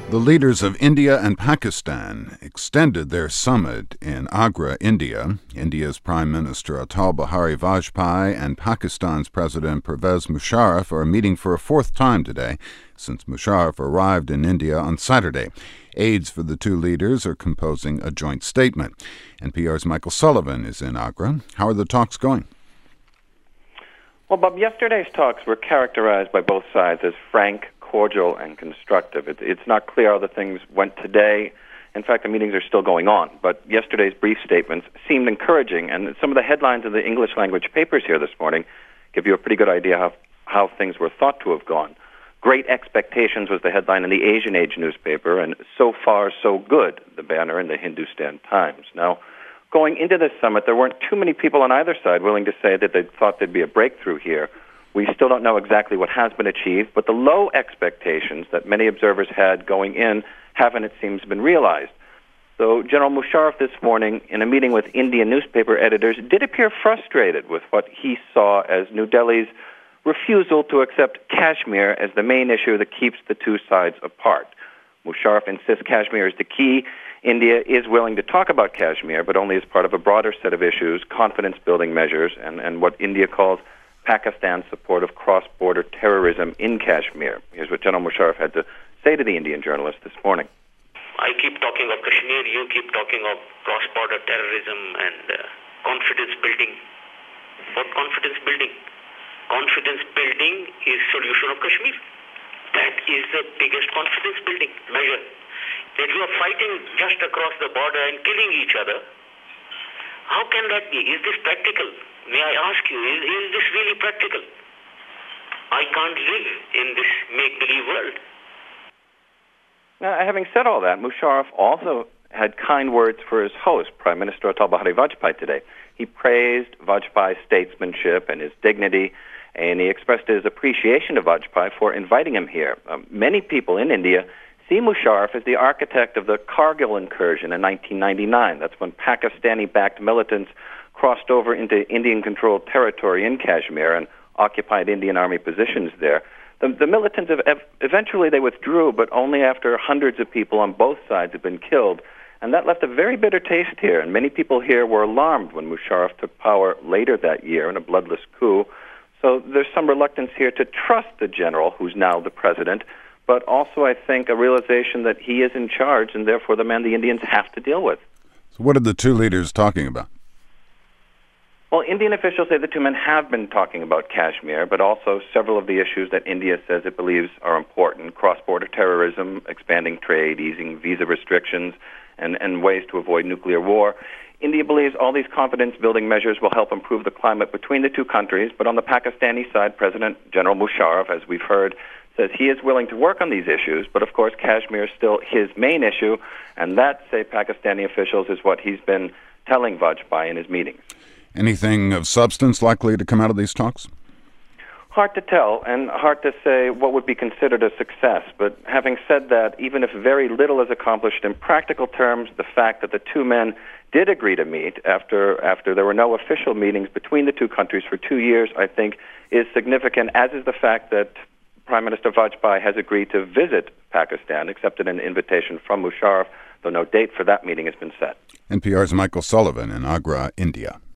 The leaders of India and Pakistan extended their summit in Agra, India. India's Prime Minister Atal Bihari Vajpayee and Pakistan's President Pervez Musharraf are meeting for a fourth time today, since Musharraf arrived in India on Saturday. Aides for the two leaders are composing a joint statement. NPR's Michael Sullivan is in Agra. How are the talks going? Well, Bob, yesterday's talks were characterized by both sides as frank, cordial, and constructive. It's not clear how the things went today. In fact, the meetings are still going on. But yesterday's brief statements seemed encouraging, and some of the headlines in the English language papers here this morning give you a pretty good idea of how things were thought to have gone. Great Expectations was the headline in the Asian Age newspaper, and So Far, So Good, the banner in the Hindustan Times. Now, going into this summit, there weren't too many people on either side willing to say that they thought there'd be a breakthrough here. We still don't know exactly what has been achieved, but the low expectations that many observers had going in haven't, it seems, been realized. So General Musharraf this morning, in a meeting with Indian newspaper editors, did appear frustrated with what he saw as New Delhi's refusal to accept Kashmir as the main issue that keeps the two sides apart. Musharraf insists Kashmir is the key. India is willing to talk about Kashmir, but only as part of a broader set of issues, confidence-building measures, and what India calls Pakistan's support of cross-border terrorism in Kashmir. Here's what General Musharraf had to say to the Indian journalist this morning. I keep talking of Kashmir, you keep talking of cross-border terrorism and confidence building. What confidence building? Confidence building is solution of Kashmir. That is the biggest confidence building measure. That you are fighting just across the border and killing each other. How can that be? Is this practical? May I ask you, is this really practical? I can't live in this make-believe world. Now, having said all that, Musharraf also had kind words for his host, Prime Minister Atal Bihari Vajpayee, today. He praised Vajpayee's statesmanship and his dignity, and he expressed his appreciation of Vajpayee for inviting him here. Many people in India see Musharraf as the architect of the Kargil incursion in 1999. That's when Pakistani-backed militants crossed over into Indian-controlled territory in Kashmir and occupied Indian Army positions there. The militants eventually they withdrew, but only after hundreds of people on both sides had been killed. And that left a very bitter taste here, and many people here were alarmed when Musharraf took power later that year in a bloodless coup. So there's some reluctance here to trust the general, who's now the president, but also, I think, a realization that he is in charge and therefore the man the Indians have to deal with. So what are the two leaders talking about? Well, Indian officials say the two men have been talking about Kashmir, but also several of the issues that India says it believes are important: cross-border terrorism, expanding trade, easing visa restrictions, and ways to avoid nuclear war. India believes all these confidence-building measures will help improve the climate between the two countries, but on the Pakistani side, President General Musharraf, as we've heard, says he is willing to work on these issues, but of course Kashmir is still his main issue, and that, say Pakistani officials, is what he's been telling Vajpayee in his meetings. Anything of substance likely to come out of these talks? Hard to tell, and hard to say what would be considered a success. But having said that, even if very little is accomplished in practical terms, the fact that the two men did agree to meet after there were no official meetings between the two countries for 2 years, I think, is significant, as is the fact that Prime Minister Vajpayee has agreed to visit Pakistan, accepted an invitation from Musharraf, though no date for that meeting has been set. NPR's Michael Sullivan in Agra, India.